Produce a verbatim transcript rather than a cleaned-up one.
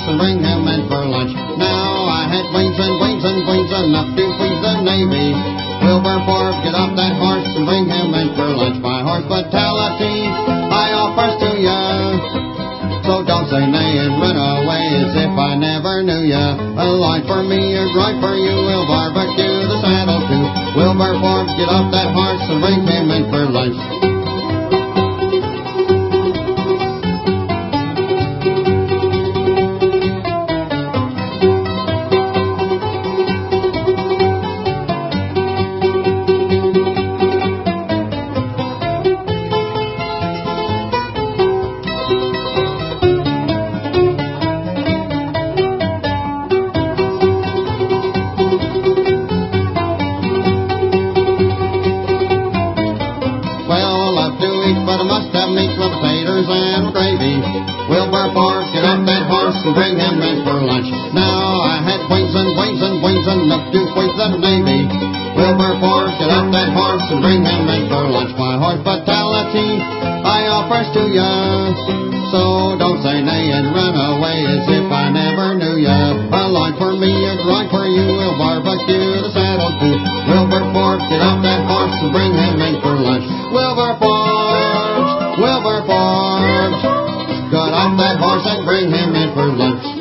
and bring him in for lunch. Now I had wings and wings and wings enough to please the Navy. Wilberforce, get off that horse and bring him in for lunch. My hospitality I offers to ya, so don't say nay and run away as if I never knew ya. A line for me, a grind for you, we'll barbecue the saddle too. Wilberforce, get off that horse and bring him in for lunch. But I must have meat with potatoes and gravy. Wilberforce, get off that horse and bring him in for lunch. Now I had wings and wings and wings enough to please the Navy. Wilberforce, get off that horse and bring him in for lunch. My hospitality I offers to ya, so don't say nay and run away as if I never knew ya. A line for me, a grind for you, we'll barbecue the saddle too. Wilberforce, get off that horse and bring him in for lunch. Wilberforce, Wilberforce, got off that horse and bring him in for lunch.